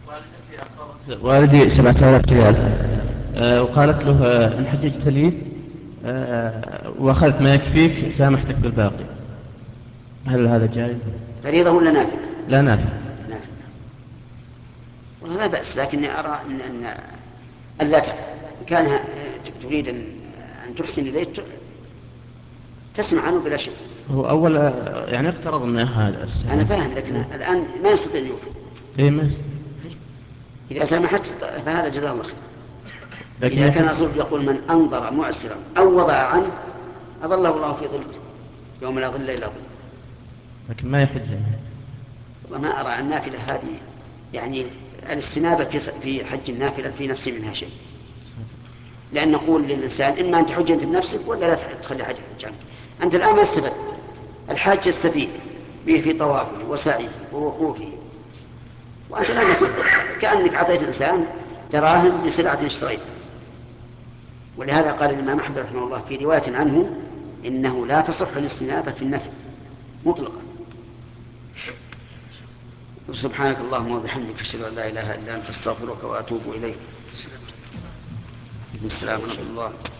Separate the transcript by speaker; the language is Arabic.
Speaker 1: والدي 7000 ريال. وقالت له إن حججت لي وأخذت ما يكفيك سامحتك بالباقي، هل هذا جائز؟
Speaker 2: فريضة ولا نافلة؟
Speaker 1: لا، نافع.
Speaker 2: نافلة. والله لا بأس، لكني أرى أن لا كانها تريد أن تحسن إليه تسمع عنه بلا شيء.
Speaker 1: هو أول يعني اقترض منه هذا السنة.
Speaker 2: أنا فاهم، لكن الآن ما يستطيع يوفي.
Speaker 1: إيه، ما يستطيع.
Speaker 2: إذا سمحت فهذا جزاه الله خير.
Speaker 1: لكن
Speaker 2: إذا كان رسول يقول من أنظر معسرا أو وضع عنه أظله الله في ظله يوم لا ظل إلا ظله.
Speaker 1: لكن ما يحج.
Speaker 2: والله ما أرى النافلة هذه يعني الاستنابة في حج النافلة في نفسي منها شيء، لأن نقول للإنسان إما أن تحج أنت بنفسك ولا لا تخلي حج عنك. أنت الآن ما استفدت. الحاج يستفيد به في طوافه وسعيه ووقوفه، وأنت لا تستفيد، كأنك أعطيت إنسان دراهم بسلعة اشتريتها. ولهذا قال الإمام أحمد رحمه الله في رواية عنه إنه لا تصح الاستنابة في النفل مطلقا. سبحانك اللهم وبحمدك أشهد أن لا إله إلا أنت أستغفرك وأتوب إليك. السلام ورحمة الله.